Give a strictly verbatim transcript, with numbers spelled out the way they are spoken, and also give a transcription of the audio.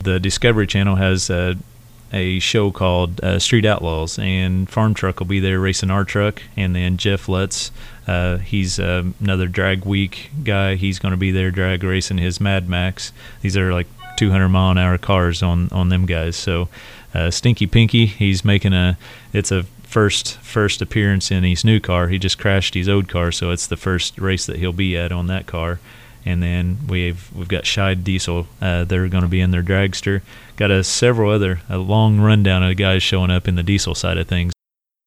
the Discovery Channel has uh, a show called uh, Street Outlaws, and Farm Truck will be there racing our truck, and then Jeff Lutz, uh, he's uh, another drag week guy. He's going to be there drag racing his Mad Max. These are like two hundred mile an hour cars on on them guys. So uh, Stinky Pinky, he's making a it's a first first appearance in his new car. He just crashed his old car, so it's the first race that he'll be at on that car. And then we've we've got Scheid Diesel. Uh, they're going to be in their dragster. Got a several other a long rundown of guys showing up in the diesel side of things.